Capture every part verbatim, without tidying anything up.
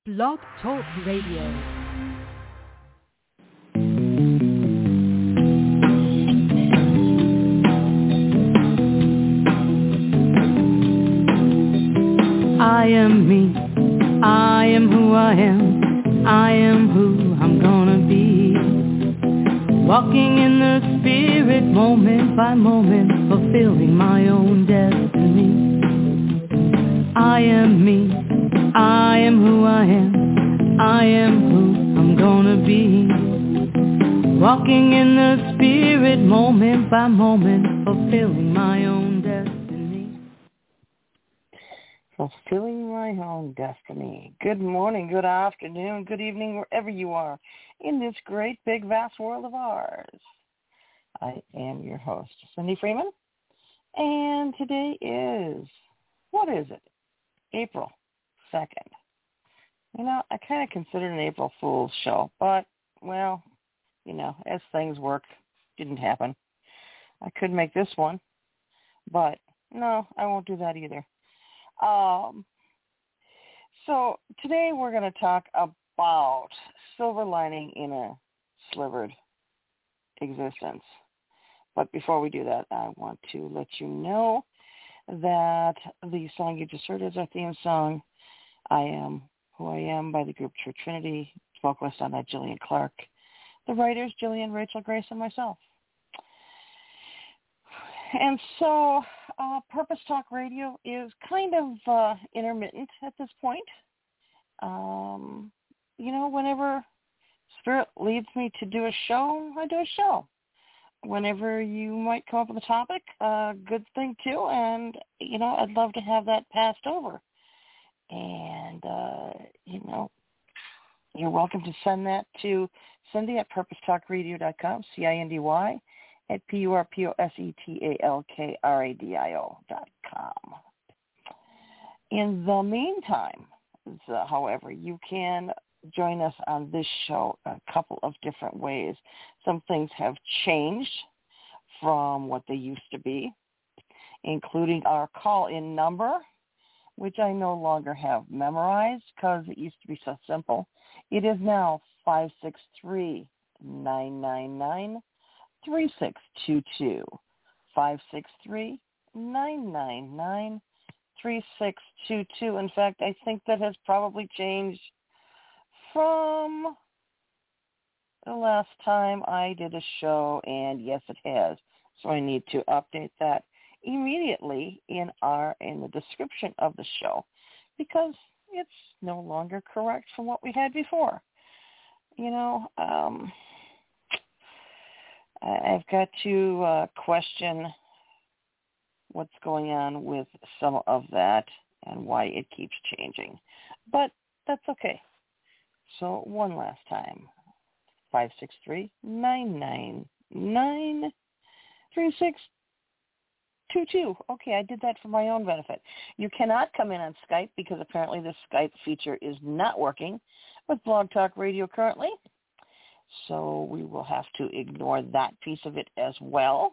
Blog Talk Radio. I am me, I am who I am, I am who I'm gonna be. Walking in the spirit moment by moment, fulfilling my own destiny. I am me, I am who I am, I am who I'm gonna be. Walking in the spirit moment by moment, fulfilling my own destiny. Fulfilling my own destiny. Good morning, good afternoon, good evening, wherever you are in this great, big, vast world of ours. I am your host, Cindy Freeman, and today is, what is it? April second. You know, I kind of considered an April Fool's show, but, well, you know, as things work, didn't happen. I could make this one, but no, I won't do that either. Um, so today we're going to talk about silver lining in a slivered existence. But before we do that, I want to let you know that the song you just heard is our theme song, I Am Who I Am, by the group True Trinity, vocalist on that Jillian Clark, the writers Jillian, Rachel, Grace, and myself. And so uh, Purpose Talk Radio is kind of uh, intermittent at this point. Um, you know, whenever Spirit leads me to do a show, I do a show. Whenever you might come up with a topic, uh, good thing too. And, you know, I'd love to have that passed over. And, uh, you know, you're welcome to send that to Cindy at purpose talk radio dot com, C I N D Y. at P U R P O S E T A L K R A D I O dot com. In the meantime, so, however, you can join us on this show a couple of different ways. Some things have changed from what they used to be, including our call-in number, which I no longer have memorized because it used to be so simple. It is now five six three, nine nine nine, three six two two, five six three, nine nine nine, three six two two. In fact, I think that has probably changed from the last time I did a show, and yes, it has. So I need to update that immediately in our in the description of the show because it's no longer correct from what we had before. You know, um, I've got to uh, question what's going on with some of that and why it keeps changing. But that's okay. So one last time, five six three, nine nine nine, three six two two. Okay, I did that for my own benefit. You cannot come in on Skype because apparently the Skype feature is not working with Blog Talk Radio currently. So we will have to ignore that piece of it as well.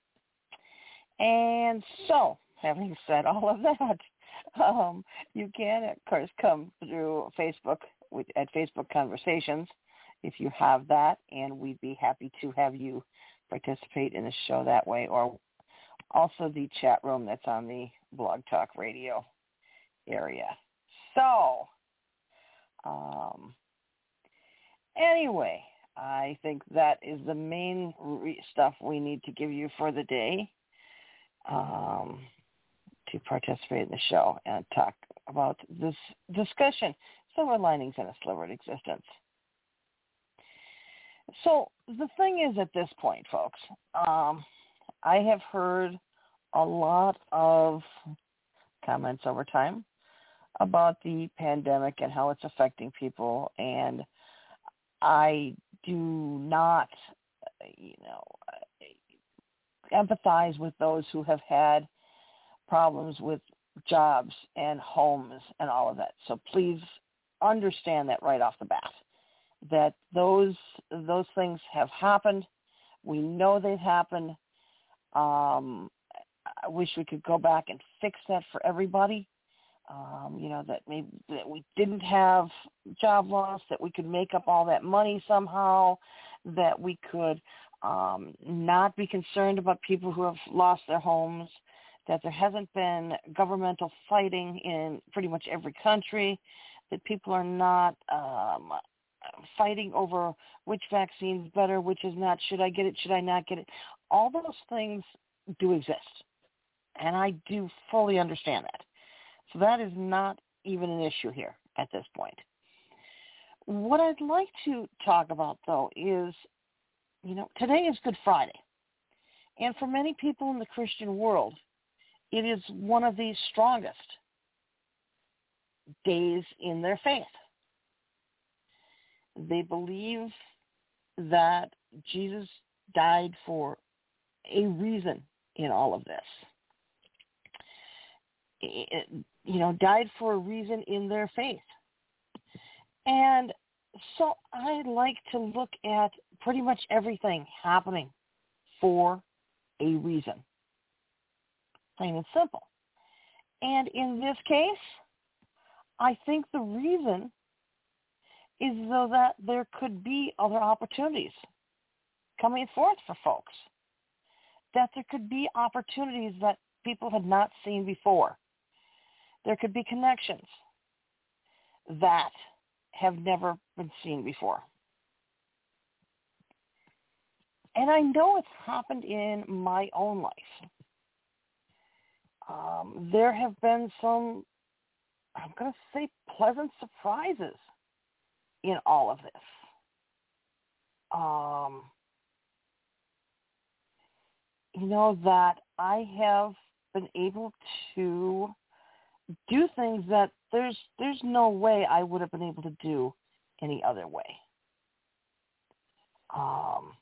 And so, having said all of that, um, you can, of course, come through Facebook with, at Facebook Conversations if you have that, and we'd be happy to have you participate in the show that way, or also the chat room that's on the Blog Talk Radio area. So, um, anyway, I think that is the main re- stuff we need to give you for the day um, to participate in the show and talk about this discussion, silver linings in a slivered existence. So the thing is, at this point, folks, um, I have heard a lot of comments over time about the pandemic and how it's affecting people, and I do not, you know, empathize with those who have had problems with jobs and homes and all of that. So please understand that right off the bat, that those those things have happened. We know they've happened. Um, I wish we could go back and fix that for everybody. Um, you know, that maybe that we didn't have job loss, that we could make up all that money somehow, that we could um, not be concerned about people who have lost their homes, that there hasn't been governmental fighting in pretty much every country, that people are not um, fighting over which vaccine is better, which is not, should I get it, should I not get it. All those things do exist, and I do fully understand that. So that is not even an issue here at this point. What I'd like to talk about, though, is, you know, today is Good Friday. And for many people in the Christian world, it is one of the strongest days in their faith. They believe that Jesus died for a reason in all of this. It, you know, died for a reason in their faith. And so I like to look at pretty much everything happening for a reason. Plain and simple. And in this case, I think the reason is so that there could be other opportunities coming forth for folks. That there could be opportunities that people had not seen before. There could be connections that have never been seen before. And I know it's happened in my own life. Um, there have been some, I'm going to say, pleasant surprises in all of this. Um, you know, that I have been able to do things that there's there's no way I would have been able to do any other way. Um,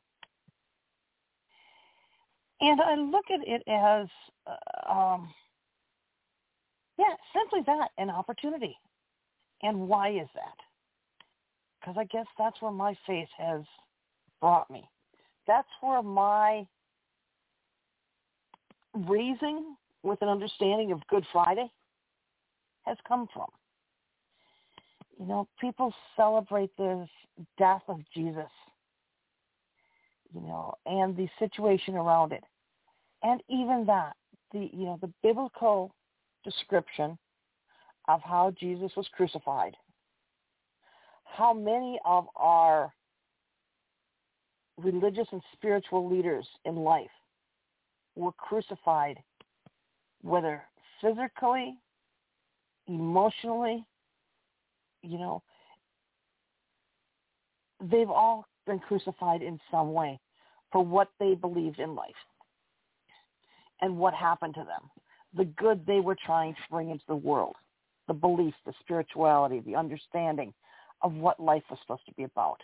and I look at it as, uh, um, yeah, simply that, an opportunity. And why is that? Because I guess that's where my faith has brought me. That's where my raising with an understanding of Good Friday has come from. You know, people celebrate this death of Jesus, you know, and the situation around it. And even that, the, you know, the biblical description of how Jesus was crucified. How many of our religious and spiritual leaders in life were crucified, whether physically, emotionally, you know, they've all been crucified in some way for what they believed in life and what happened to them, the good they were trying to bring into the world, the belief, the spirituality, the understanding of what life was supposed to be about.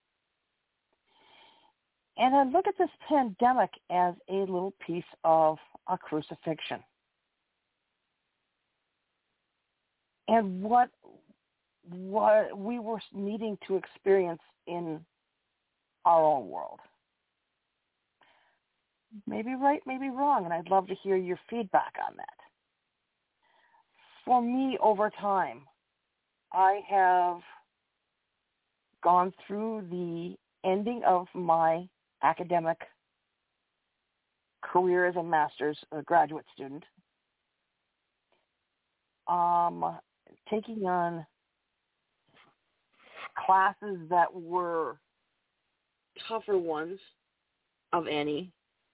And I look at this pandemic as a little piece of a crucifixion. And what what we were needing to experience in our own world. Maybe right, maybe wrong, and I'd love to hear your feedback on that. For me, over time, I have gone through the ending of my academic career as a master's, a graduate student, um, taking on classes that were tougher ones of any.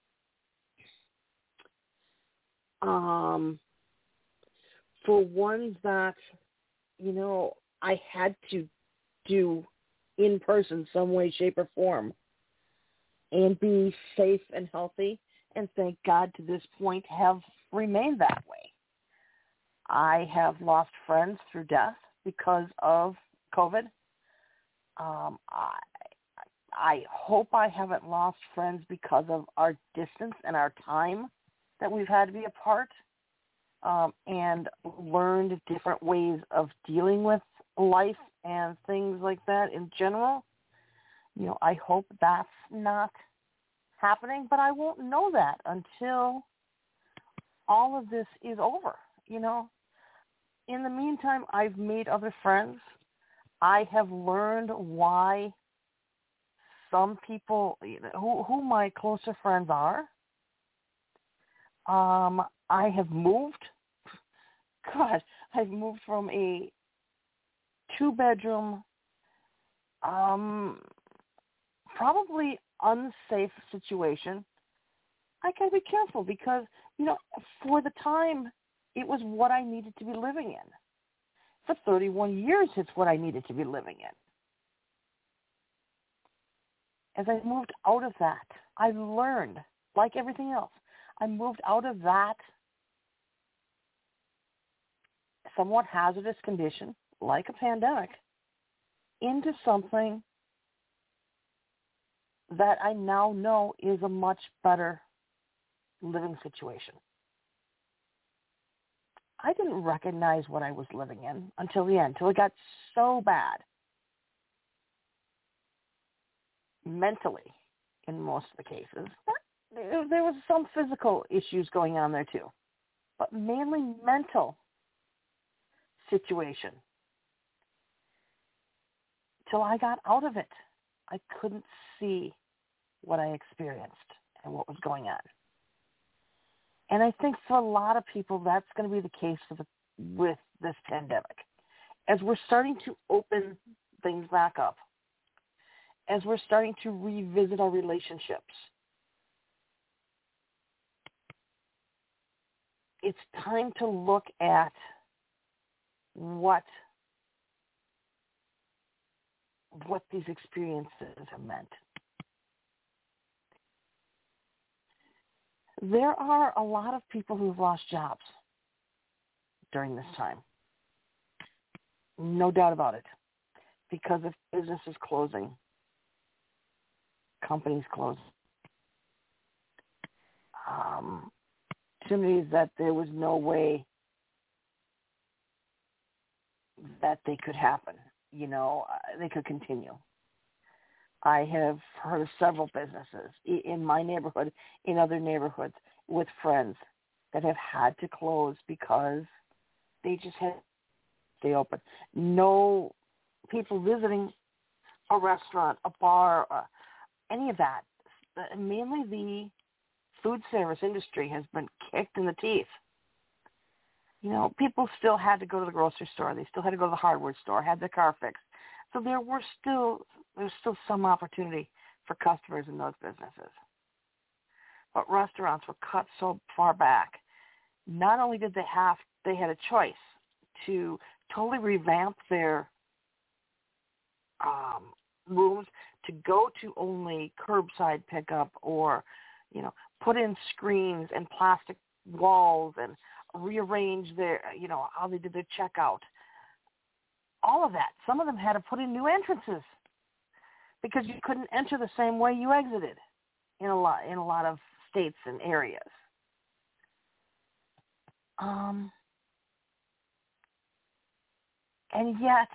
Um, for ones that, you know, I had to do in person, some way, shape, or form, and be safe and healthy, and thank God to this point have remained that way. I have lost friends through death because of COVID. Um, I, I hope I haven't lost friends because of our distance and our time that we've had to be apart, um, and learned different ways of dealing with life and things like that in general. You know, I hope that's not happening, but I won't know that until all of this is over. You know, in the meantime, I've made other friends. I have learned why some people, you know, who, who my closer friends are. Um, I have moved. God, I've moved from a two-bedroom, um, probably unsafe situation. I gotta be careful because, you know, for the time, it was what I needed to be living in. For thirty-one years, it's what I needed to be living in. As I moved out of that, I learned, like everything else, I moved out of that somewhat hazardous condition, like a pandemic, into something that I now know is a much better living situation. I didn't recognize what I was living in until the end, until it got so bad, mentally, in most of the cases. There was some physical issues going on there too, but mainly mental situation. Till I got out of it, I couldn't see what I experienced and what was going on. And I think for a lot of people, that's going to be the case for the, with this pandemic. As we're starting to open things back up, as we're starting to revisit our relationships, it's time to look at what what these experiences have meant. There are a lot of people who've lost jobs during this time. No doubt about it. Because of businesses closing, companies closing. Um, opportunities that there was no way that they could happen. You know, they could continue. I have heard of several businesses in my neighborhood, in other neighborhoods, with friends that have had to close because they just had to stay open. No people visiting a restaurant, a bar, uh, any of that. Mainly the food service industry has been kicked in the teeth. You know, people still had to go to the grocery store. They still had to go to the hardware store, had their car fixed. So there were still, there's still some opportunity for customers in those businesses. But restaurants were cut so far back. Not only did they have, they had a choice to totally revamp their um, rooms to go to only curbside pickup or, you know, put in screens and plastic walls and rearrange their, you know, how they did their checkout. All of that. Some of them had to put in new entrances because you couldn't enter the same way you exited in a lot in a lot of states and areas. Um, and yet,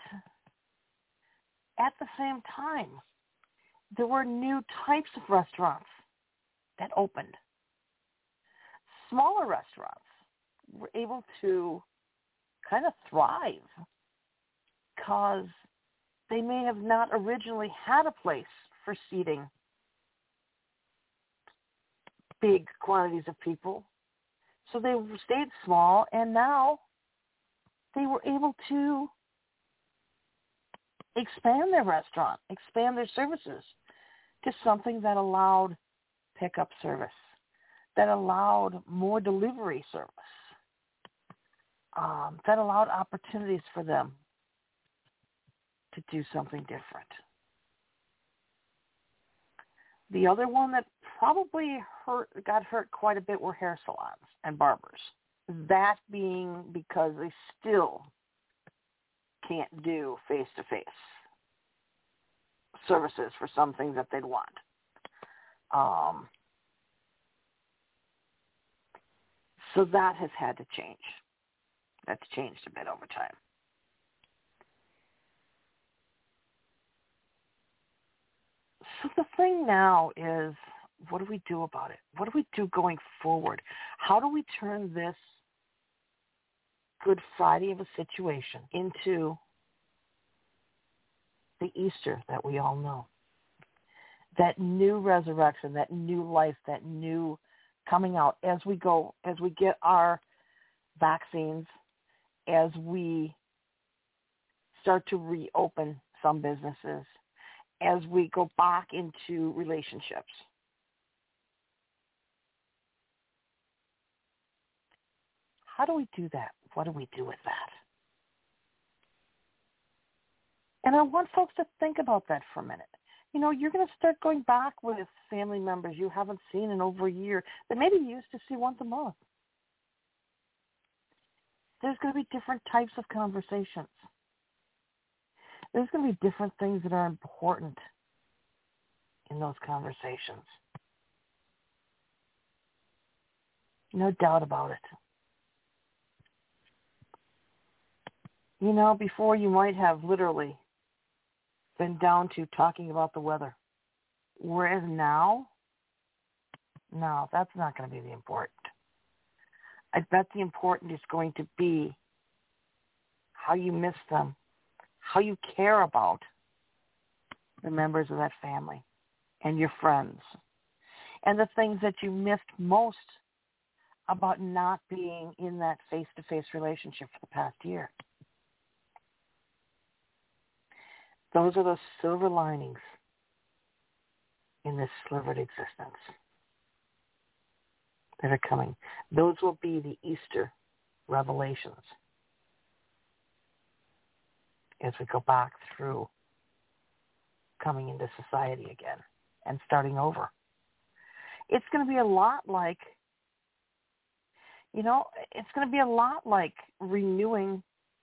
at the same time, there were new types of restaurants that opened. Smaller restaurants were able to kind of thrive because they may have not originally had a place for seating big quantities of people. So they stayed small, and now they were able to expand their restaurant, expand their services to something that allowed pickup service, that allowed more delivery service, um, that allowed opportunities for them to do something different. The other one that probably hurt, got hurt quite a bit were hair salons and barbers. That being because they still can't do face-to-face services for some things that they'd want. Um, so that has had to change. That's changed a bit over time. So the thing now is, what do we do about it? What do we do going forward? How do we turn this Good Friday of a situation into the Easter that we all know. That new resurrection, that new life, that new coming out as we go, as we get our vaccines, as we start to reopen some businesses, as we go back into relationships. How do we do that? What do we do with that? And I want folks to think about that for a minute. You know, you're going to start going back with family members you haven't seen in over a year that maybe you used to see once a month. There's going to be different types of conversations. There's going to be different things that are important in those conversations. No doubt about it. You know, before you might have literally been down to talking about the weather. Whereas now, no, that's not going to be the important. I bet the important is going to be how you miss them, how you care about the members of that family and your friends, and the things that you missed most about not being in that face-to-face relationship for the past year. Those are those silver linings in this slivered existence that are coming. Those will be the Easter revelations as we go back through coming into society again and starting over. It's going to be a lot like, you know, it's going to be a lot like renewing,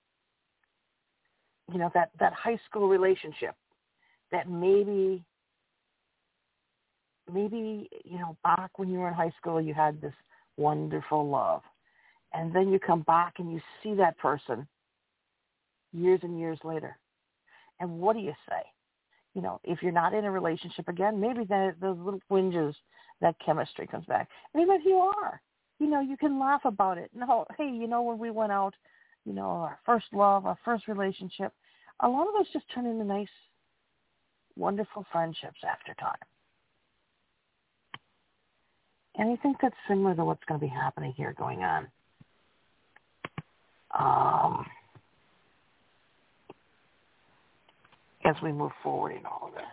you know, that, that high school relationship that maybe, maybe, you know, back when you were in high school, you had this wonderful love. And then you come back and you see that person years and years later. And what do you say? You know, if you're not in a relationship again, maybe that, those little whinges, that chemistry comes back. And even if you are, you know, you can laugh about it. No, hey, you know, when we went out, you know, our first love, our first relationship, a lot of those just turn into nice, wonderful friendships after time. And I think that's similar to what's going to be happening here going on. Um, as we move forward in all of this.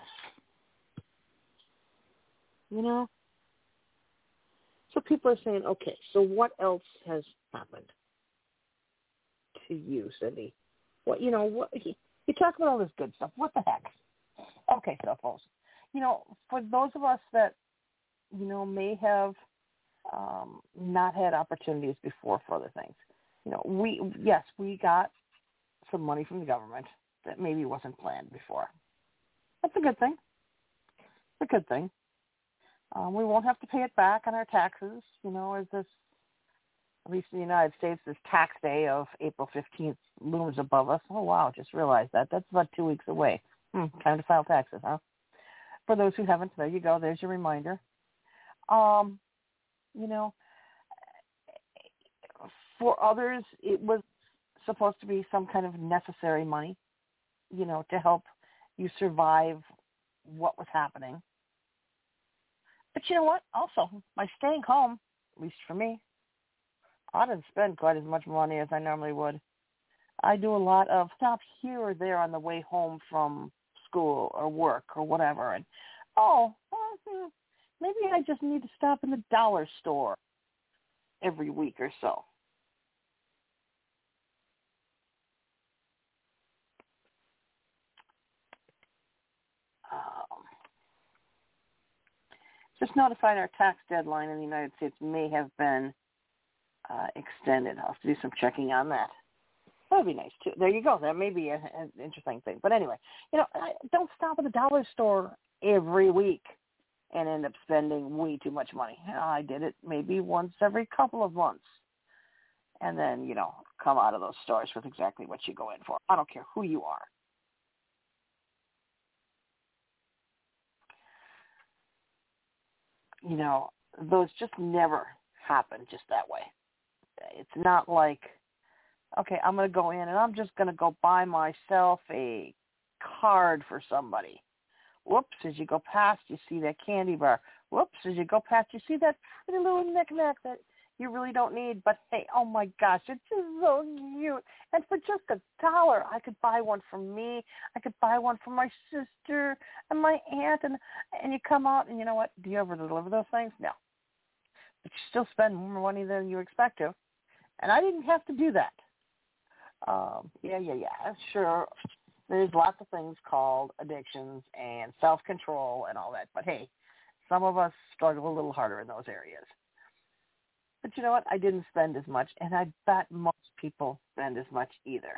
You know? So people are saying, okay, so what else has happened to you, Cindy? What, you know, what, you talk about all this good stuff. What the heck? Okay, so folks, you know, for those of us that, you know, may have um, not had opportunities before for other things, you know, we, yes, we got some money from the government that maybe wasn't planned before. That's a good thing. It's a good thing. Um, we won't have to pay it back on our taxes, you know, as this, at least in the United States, this tax day of April fifteenth looms above us. Oh, wow, just realized that. That's about two weeks away. Hmm, time to file taxes, huh? For those who haven't, there you go. There's your reminder. Um, you know, for others, it was supposed to be some kind of necessary money, you know, to help you survive what was happening. But you know what? Also, by staying home, at least for me, I didn't spend quite as much money as I normally would. I do a lot of stops here or there on the way home from school or work or whatever. And, oh, well, maybe I just need to stop in the dollar store every week or so. Um, just notified our tax deadline in the United States may have been uh, extended. I'll have to do some checking on that. That would be nice, too. There you go. That may be a, an interesting thing. But anyway, you know, don't stop at the dollar store every week and end up spending way too much money. I did it maybe once every couple of months. And then, you know, come out of those stores with exactly what you go in for. I don't care who you are. You know, those just never happen just that way. It's not like, okay, I'm going to go in and I'm just going to go buy myself a card for somebody. Whoops, as you go past, you see that candy bar. Whoops, as you go past, you see that pretty little knick-knack that you really don't need. But, hey, oh, my gosh, it's just so cute. And for just a dollar, I could buy one for me. I could buy one for my sister and my aunt. And, and you come out, and you know what? Do you ever deliver those things? No. But you still spend more money than you expect to. And I didn't have to do that. Um, yeah, yeah, yeah. Sure, there's lots of things called addictions and self-control and all that. But, hey, some of us struggle a little harder in those areas. But you know what? I didn't spend as much, and I bet most people spend as much either.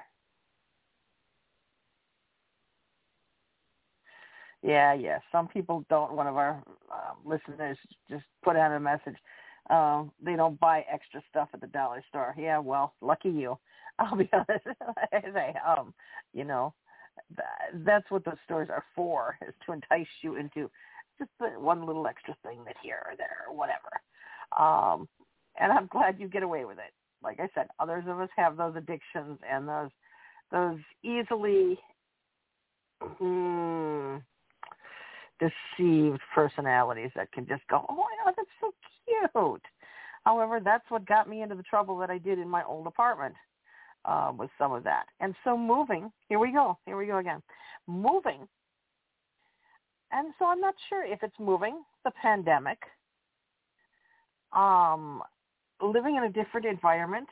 Yeah, yeah. Some people don't. One of our uh, listeners just put out a message. Uh, they don't buy extra stuff at the dollar store. Yeah, well, lucky you. I'll be honest. I say, um, you know, that, that's what those stores are for, is to entice you into just the one little extra thing that here or there or whatever. Um, and I'm glad you get away with it. Like I said, others of us have those addictions and those those easily hmm, deceived personalities that can just go, oh, my God, that's so cute. However, that's what got me into the trouble that I did in my old apartment, uh, was some of that. And so moving, here we go, here we go again, moving. And so I'm not sure if it's moving, the pandemic, um, living in a different environment,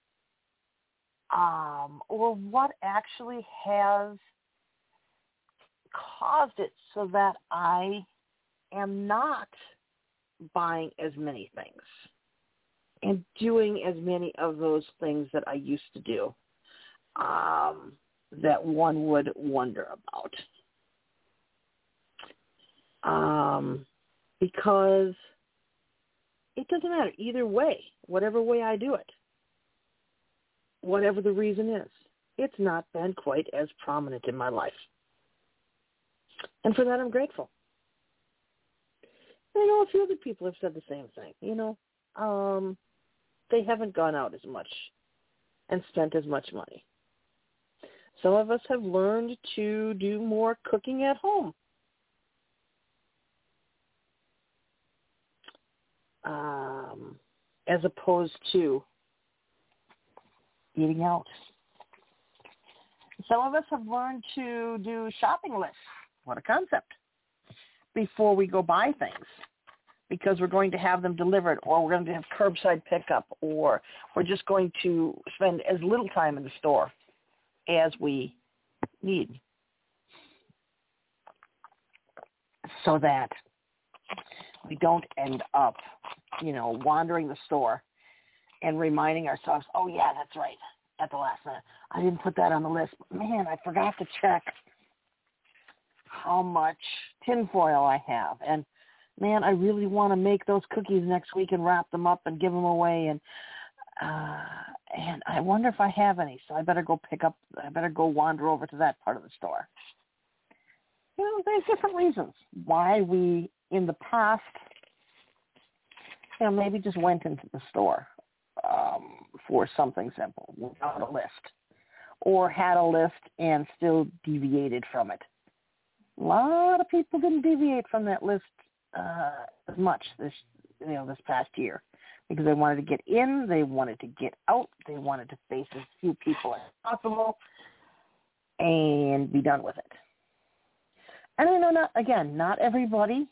um, or what actually has caused it so that I am not buying as many things and doing as many of those things that I used to do, um, that one would wonder about. Um, because it doesn't matter either way, whatever way I do it, whatever the reason is, it's not been quite as prominent in my life. And for that, I'm grateful. I know a few other people have said the same thing. You know, um, they haven't gone out as much and spent as much money. Some of us have learned to do more cooking at home. Um, as opposed to eating out. Some of us have learned to do shopping lists. What a concept. Before we go buy things, because we're going to have them delivered, or we're going to have curbside pickup, or we're just going to spend as little time in the store as we need, so that we don't end up, you know, wandering the store and reminding ourselves, oh, yeah, that's right, at the last minute. I didn't put that on the list. But man, I forgot to check how much tinfoil I have. And, man, I really want to make those cookies next week and wrap them up and give them away. And uh, and I wonder if I have any, so I better go pick up, I better go wander over to that part of the store. You know, there's different reasons why we, in the past, you know, maybe just went into the store um, for something simple without a list, or had a list and still deviated from it. A lot of people didn't deviate from that list uh, as much this, you know, this past year, because they wanted to get in, they wanted to get out, they wanted to face as few people as possible, and be done with it. And I know, not again, not everybody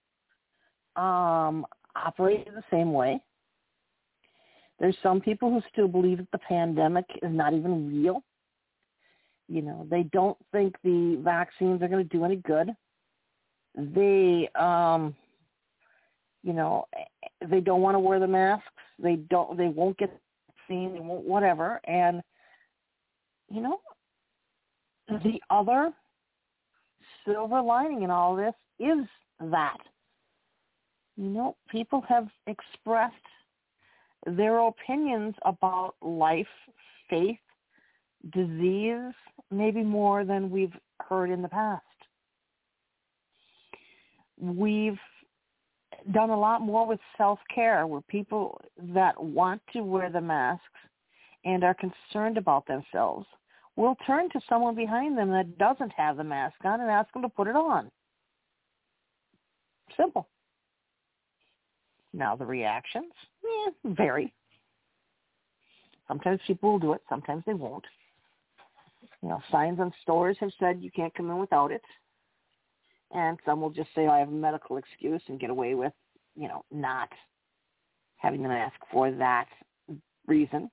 um, operates the same way. There's some people who still believe that the pandemic is not even real. You know, they don't think the vaccines are going to do any good. They, um, you know, they don't want to wear the masks. They don't. They won't get the vaccine. They won't whatever. And you know, the other silver lining in all this is that, you know, people have expressed their opinions about life, faith, disease, maybe more than we've heard in the past. We've done a lot more with self-care, where people that want to wear the masks and are concerned about themselves will turn to someone behind them that doesn't have the mask on and ask them to put it on. Simple. Now the reactions, eh, vary. Sometimes people will do it, sometimes they won't. You know, signs on stores have said you can't come in without it. And some will just say, I have a medical excuse and get away with, you know, not having the mask for that reason.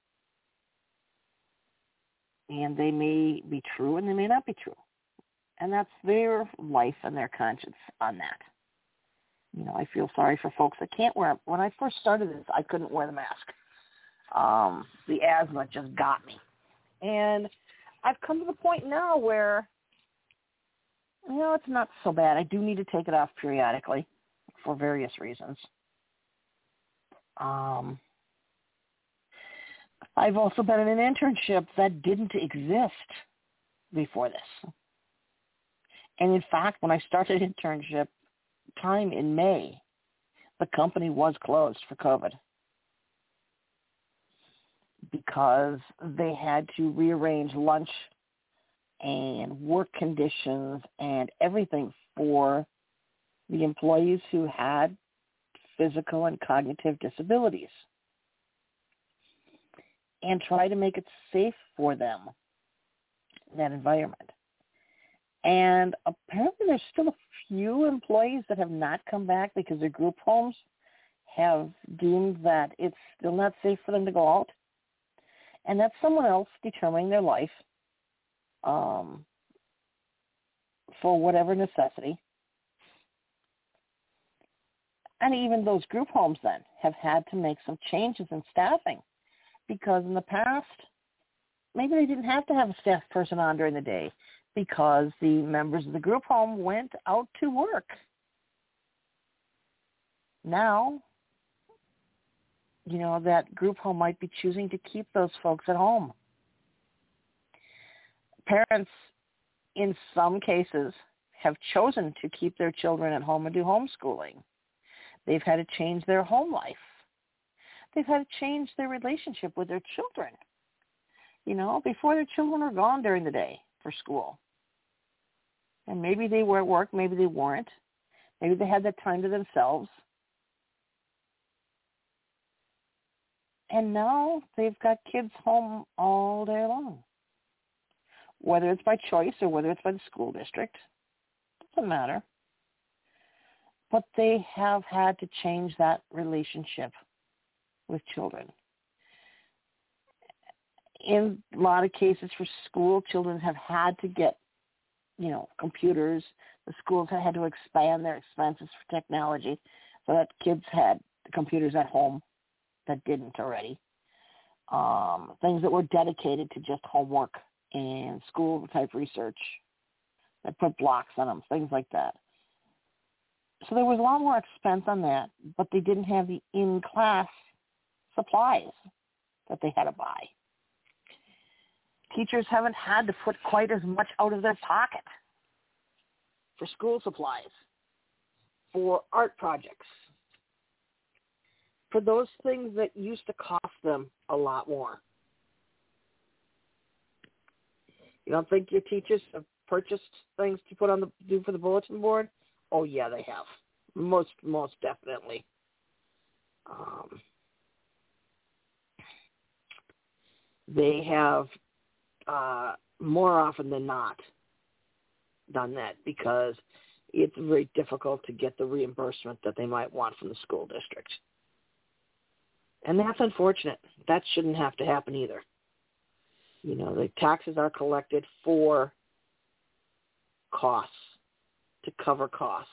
And they may be true and they may not be true. And that's their life and their conscience on that. You know, I feel sorry for folks that can't wear it. When I first started this, I couldn't wear the mask. Um, the asthma just got me. And I've come to the point now where, you know, it's not so bad. I do need to take it off periodically for various reasons. Um, I've also been in an internship that didn't exist before this. And in fact, when I started internship time in May, the company was closed for COVID because they had to rearrange lunch and work conditions and everything for the employees who had physical and cognitive disabilities and try to make it safe for them, that environment. And apparently there's still a few employees that have not come back because their group homes have deemed that it's still not safe for them to go out. And that's someone else determining their life um, for whatever necessity. And even those group homes then have had to make some changes in staffing because in the past, maybe they didn't have to have a staff person on during the day because the members of the group home went out to work. Now, you know, that group home might be choosing to keep those folks at home. Parents, in some cases, have chosen to keep their children at home and do homeschooling. They've had to change their home life. They've had to change their relationship with their children. You know, before their children are gone during the day for school. And maybe they were at work, maybe they weren't. Maybe they had that time to themselves. And now they've got kids home all day long. Whether it's by choice or whether it's by the school district, doesn't matter. But they have had to change that relationship with children. In a lot of cases for school, children have had to get, you know, computers. The schools have had to expand their expenses for technology so that kids had computers at home that didn't already. Um, things that were dedicated to just homework and school-type research that put blocks on them, things like that. So there was a lot more expense on that, but they didn't have the in-class supplies that they had to buy. Teachers haven't had to put quite as much out of their pocket for school supplies, for art projects, for those things that used to cost them a lot more. You don't think your teachers have purchased things to put on the do for the bulletin board? Oh yeah, they have. Most most definitely. Um, they have uh, more often than not done that because it's very difficult to get the reimbursement that they might want from the school district. And that's unfortunate. That shouldn't have to happen either. You know, the taxes are collected for costs, to cover costs.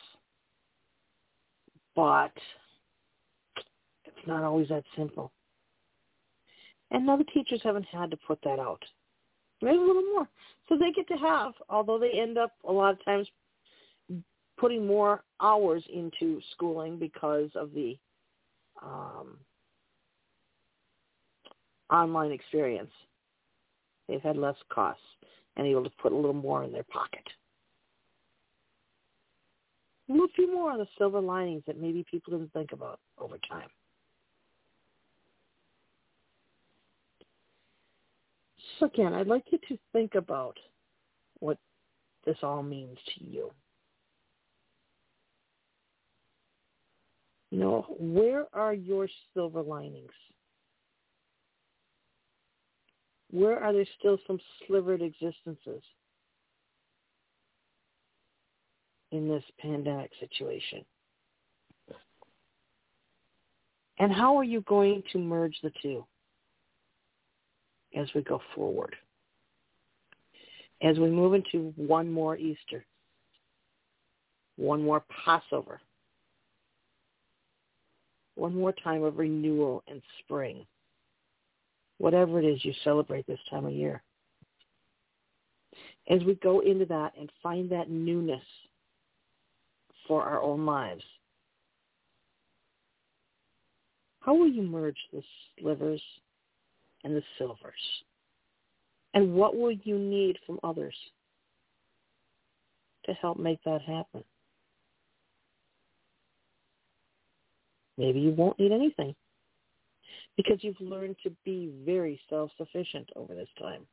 But it's not always that simple. And now the teachers haven't had to put that out. Maybe a little more. So they get to have, although they end up a lot of times putting more hours into schooling because of the um, online experience. They've had less costs and able to put a little more in their pocket. A little few more of the silver linings that maybe people didn't think about over time. So again, I'd like you to think about what this all means to you. You know, where are your silver linings? Where are there still some slivered existences in this pandemic situation? And how are you going to merge the two as we go forward? As we move into one more Easter, one more Passover, one more time of renewal and spring, whatever it is you celebrate this time of year. As we go into that and find that newness for our own lives, how will you merge the slivers and the silvers? And what will you need from others to help make that happen? Maybe you won't need anything because you've learned to be very self-sufficient over this time.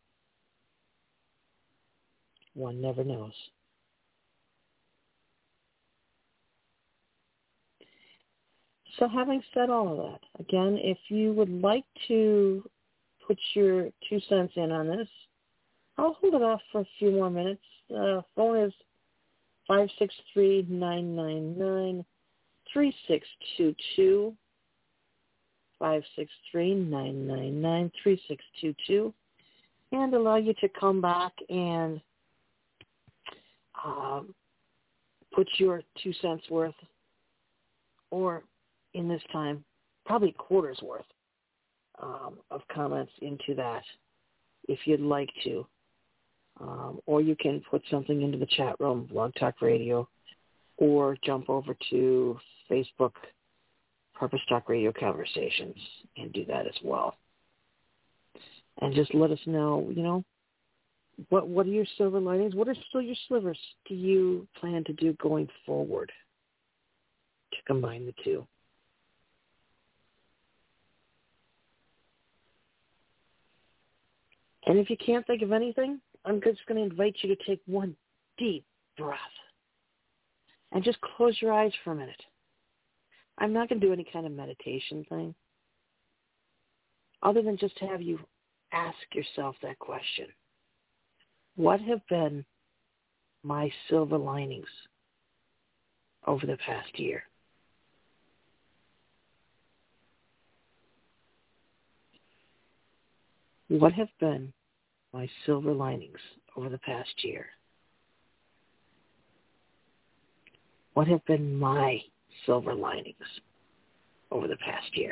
One never knows. So having said all of that, again, if you would like to put your two cents in on this, I'll hold it off for a few more minutes. Uh, phone is five six three, nine nine nine, three six two two, five six three, nine nine nine, three six two two, and allow you to come back and um, put your two cents worth, or in this time, probably quarters worth um, of comments into that if you'd like to. Um, or you can put something into the chat room, Blog Talk Radio, or jump over to Facebook, Purpose Talk Radio Conversations, and do that as well. And just let us know, you know, what what are your silver linings? What are still your slivers do you plan to do going forward to combine the two? And if you can't think of anything, I'm just going to invite you to take one deep breath and just close your eyes for a minute. I'm not going to do any kind of meditation thing other than just to have you ask yourself that question. What have been my silver linings over the past year? What have been my silver linings over the past year? What have been my silver linings over the past year?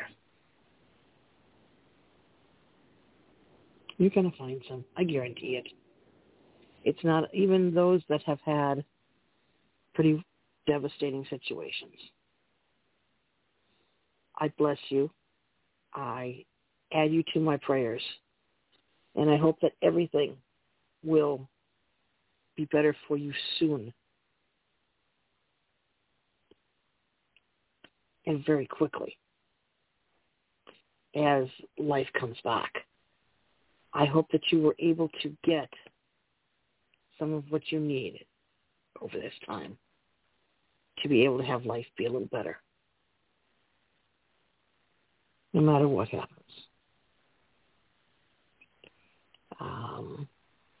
You're going to find some. I guarantee it. It's not even those that have had pretty devastating situations. I bless you. I add you to my prayers. And I hope that everything will be better for you soon and very quickly as life comes back. I hope that you were able to get some of what you need over this time to be able to have life be a little better, no matter what happens. Um,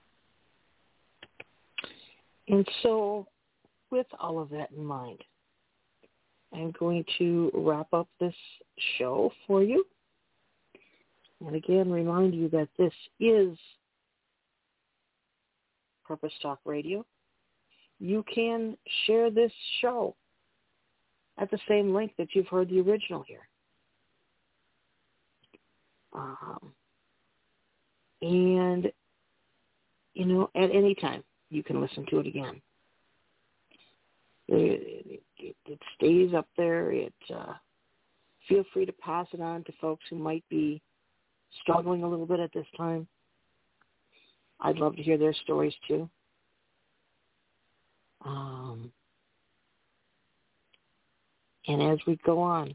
and so with all of that in mind, I'm going to wrap up this show for you. And again, remind you that this is Purpose Talk Radio. You can share this show at the same link that you've heard the original here. Um, and, you know, at any time, you can listen to it again. It, it, it stays up there. It uh, feel free to pass it on to folks who might be struggling a little bit at this time. I'd love to hear their stories too. Um, and as we go on,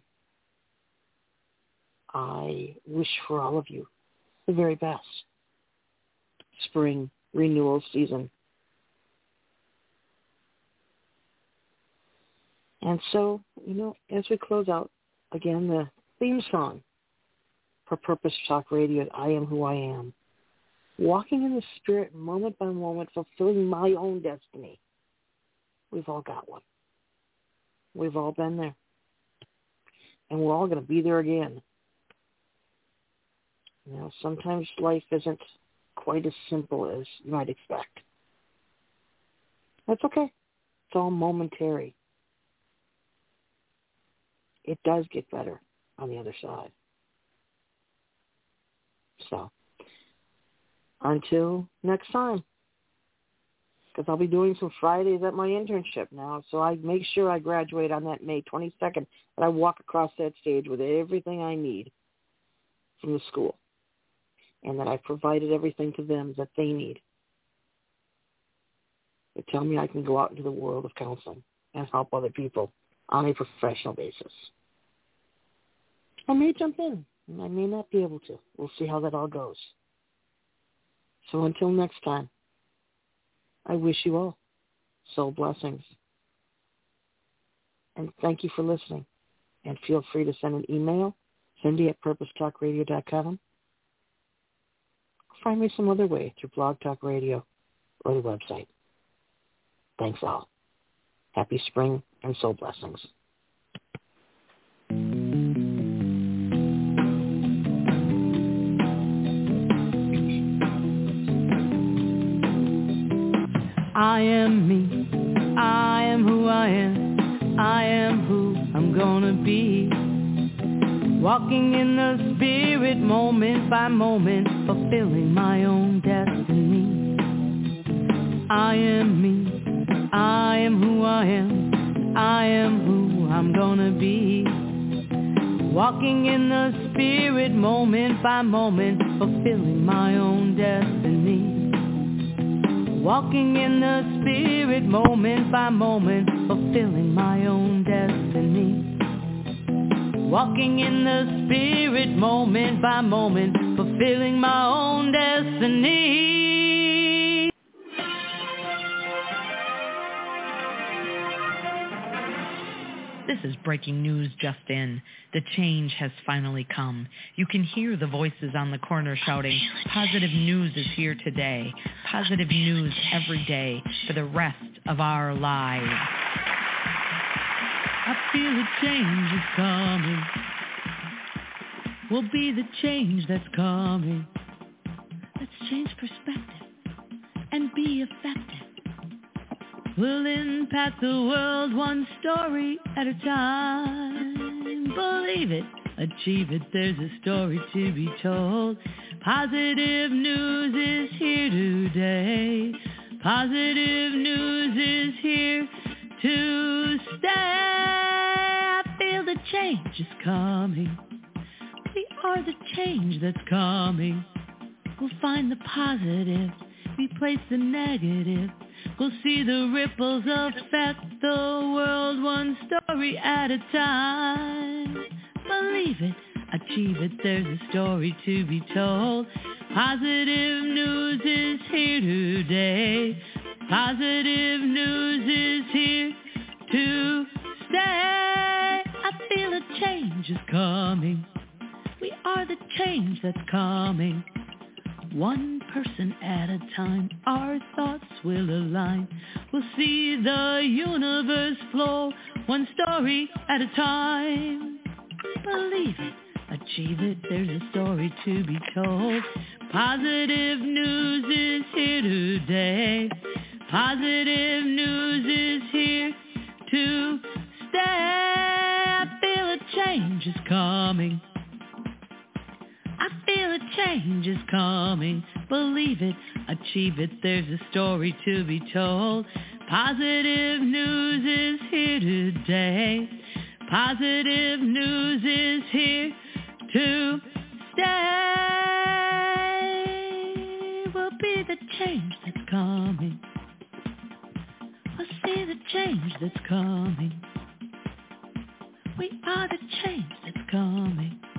I wish for all of you the very best. spring renewal season. And so, you know, as we close out, again, the theme song for Purpose Talk Radio is I Am Who I Am. Walking in the Spirit, moment by moment, fulfilling my own destiny. We've all got one. We've all been there. And we're all going to be there again. You know, sometimes life isn't quite as simple as you might expect. That's okay. It's all momentary. It does get better on the other side. So, until next time, because I'll be doing some Fridays at my internship now, so I make sure I graduate on that May twenty-second, and I walk across that stage with everything I need from the school, and that I've provided everything to them that they need. They tell me I can go out into the world of counseling and help other people on a professional basis. I may jump in, and I may not be able to. We'll see how that all goes. So until next time, I wish you all soul blessings. And thank you for listening. And feel free to send an email, Cindy at purpose talk radio dot com. Find me some other way through Blog Talk Radio or the website. Thanks all. Happy spring and soul blessings. I am me, I am who I am, I am who I'm gonna be. Walking in the Spirit moment by moment, fulfilling my own destiny. I am me, I am who I am, I am who I'm gonna be. Walking in the Spirit moment by moment, fulfilling my own destiny. Walking in the Spirit moment by moment, fulfilling my own destiny. Walking in the Spirit moment by moment, fulfilling my own destiny. This is breaking news just in. The change has finally come. You can hear the voices on the corner shouting, positive news is here today. Positive news every day for the rest of our lives. I feel a change is coming. Will be the change that's coming. Let's change perspective and be effective. We'll impact the world one story at a time. Believe it, achieve it, there's a story to be told. Positive news is here today. Positive news is here to stay. I feel the change is coming. We are the change that's coming. We'll find the positive, replace the negative. We'll see the ripples affect the world one story at a time. Believe it, achieve it, there's a story to be told. Positive news is here today. Positive news is here to stay. I feel a change is coming. We are the change that's coming. One person at a time, our thoughts will align. We'll see the universe flow, one story at a time. Believe it, achieve it, there's a story to be told. Positive news is here today. Positive news is here to stay. I feel a change is coming. I feel a change is coming. Believe it, achieve it, there's a story to be told. Positive news is here today. Positive news is here to stay. We'll be the change that's coming. We'll see the change that's coming. We are the change that's coming.